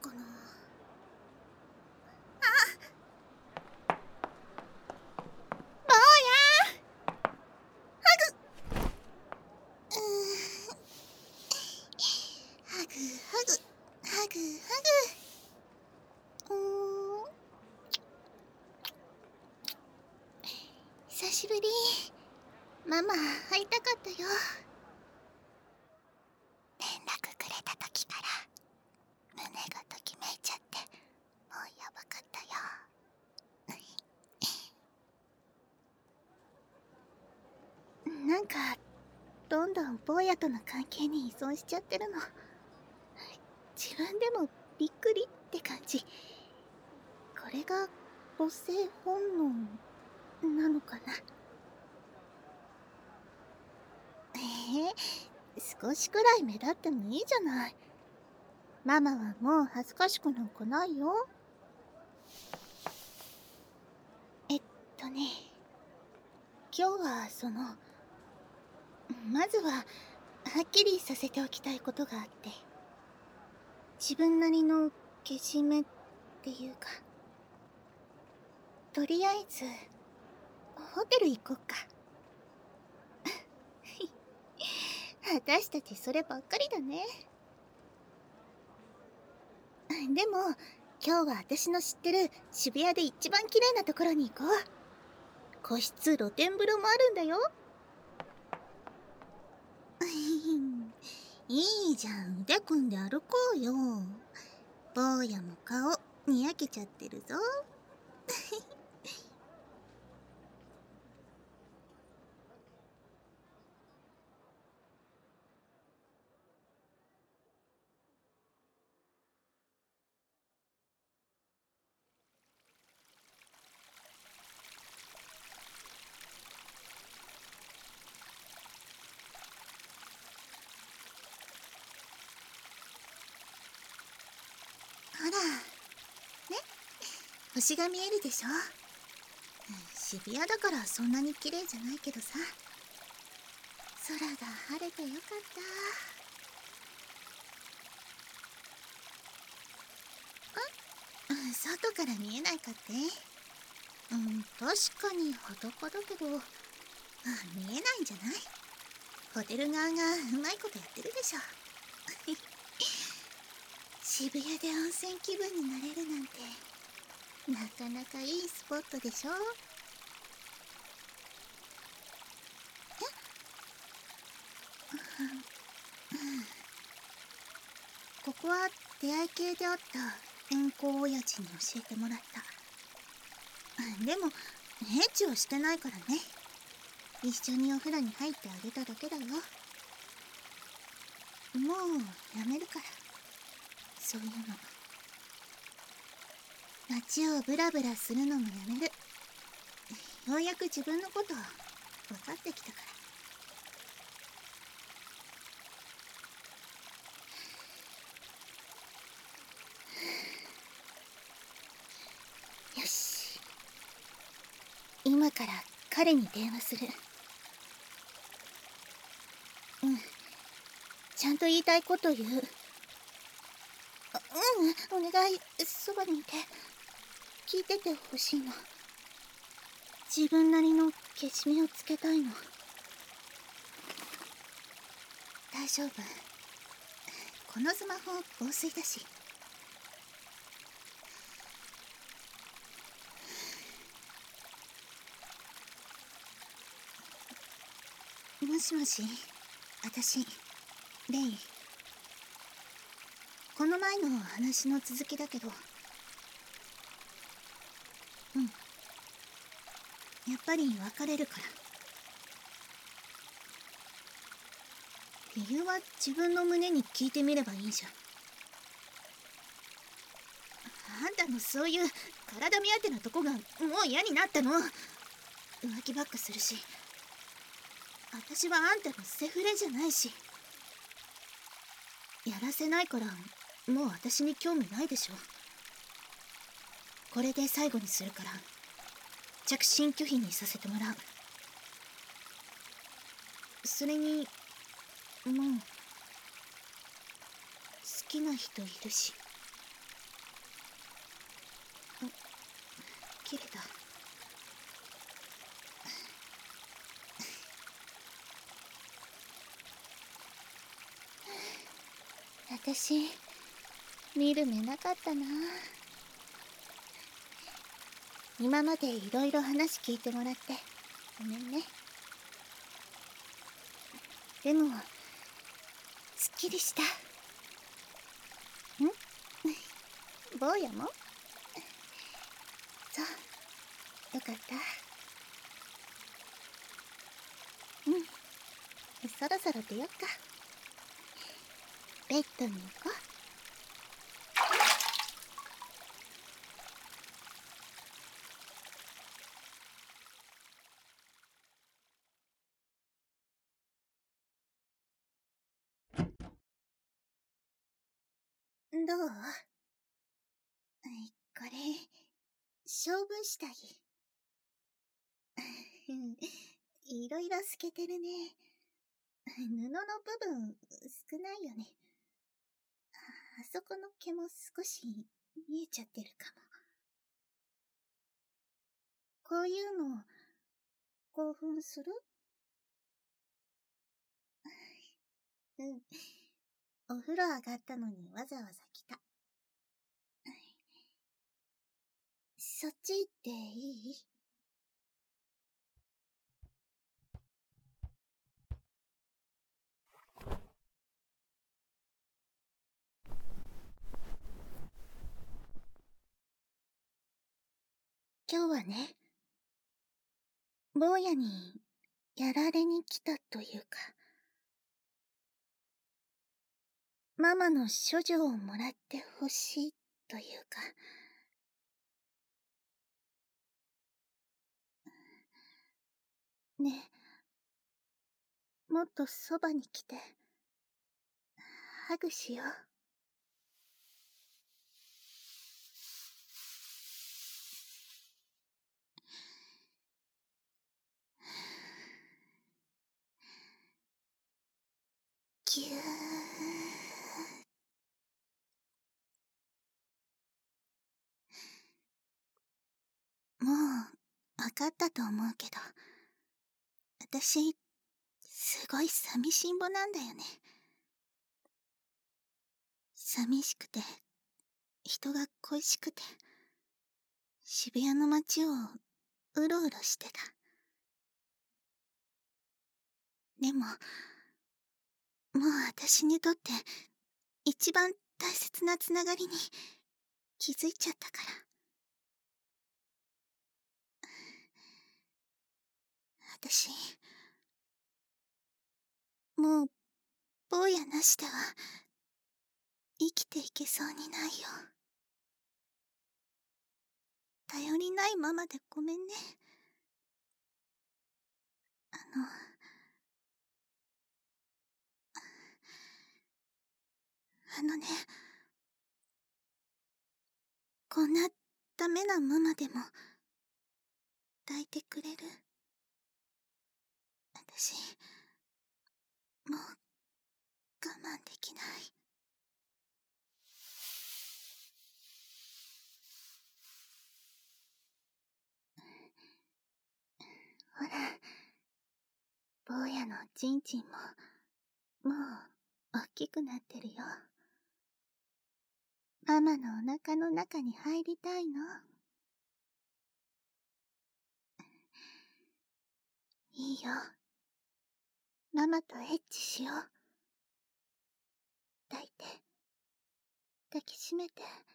かな。坊やうーん、ハグハグハグハグ。久しぶり。ママ会いたかったよ。連絡くれた時から胸がときめいちゃってもうやばかったよ。なんかどんどん坊やとの関係に依存しちゃってるの。自分でもびっくりって感じ。これが母性本能なのかな。少しくらい目立ってもいいじゃない。ママはもう恥ずかしくなんかないよ。ね、今日はまずははっきりさせておきたいことがあって、自分なりのけじめっていうか、とりあえずホテル行こっか。私たちそればっかりだね。でも今日は私の知ってる渋谷で一番綺麗なところに行こう。個室露天風呂もあるんだよ。いいじゃん、腕組んで歩こうよ。坊やも顔にやけちゃってるぞ。ほらね、星が見えるでしょ。渋谷だからそんなに綺麗じゃないけどさ、空が晴れてよかった。外から見えないかって。確かに裸だけど、見えないんじゃない？ホテル側がうまいことやってるでしょ。渋谷で温泉気分になれるなんてなかなかいいスポットでしょ。ここは出会い系であった遠行親父に教えてもらった。でもエッチはしてないからね。一緒にお風呂に入ってあげただけだよ。もうやめるから、そういうの。街をブラブラするのもやめる。ようやく自分のこと分かってきたから。よし、今から彼に電話する。ちゃんと言いたいこと言う。お願い、そばにいて聞いててほしいの。自分なりのけじめをつけたいの。大丈夫、このスマホ防水だし。もしもし、私レイ。この前の話の続きだけど、やっぱり別れるから。理由は自分の胸に聞いてみればいいじゃん。あんたのそういう体目当てなとこがもう嫌になったの。浮気ばっかするし、私はあんたのセフレじゃないし、やらせないからもう私に興味ないでしょ。これで最後にするから着信拒否にさせてもらう。それにもう好きな人いるし。 けれど。私、見る目なかったな。今までいろいろ話聞いてもらってごめんね。でもすっきりした。坊やも？そう、よかった。そろそろ出よっか。ベッドに行こう。どう？これ勝負下着。いろいろ透けてるね。布の部分少ないよね。あそこの毛も少し見えちゃってるかも。こういうの興奮する？お風呂上がったのにわざわざ来た。そっち行っていい？今日はね、坊やにやられに来たというか、ママの処女をもらってほしいというか。ねえ、もっとそばに来てハグしよう。ぎゅー。もう分かったと思うけど、私すごい寂しんぼなんだよね。寂しくて、人が恋しくて、渋谷の街をうろうろしてた。でも、もう私にとって一番大切なつながりに気づいちゃったから。私、もう坊やなしでは生きていけそうにないよ。頼りないままでごめんね。あのね、こんなダメなママでも抱いてくれる？私、もう我慢できない。ほら、坊やのちんちんも、もう、大きくなってるよ。ママのお腹の中に入りたいの。いいよ。ママとエッチしよう。抱いて、抱きしめて、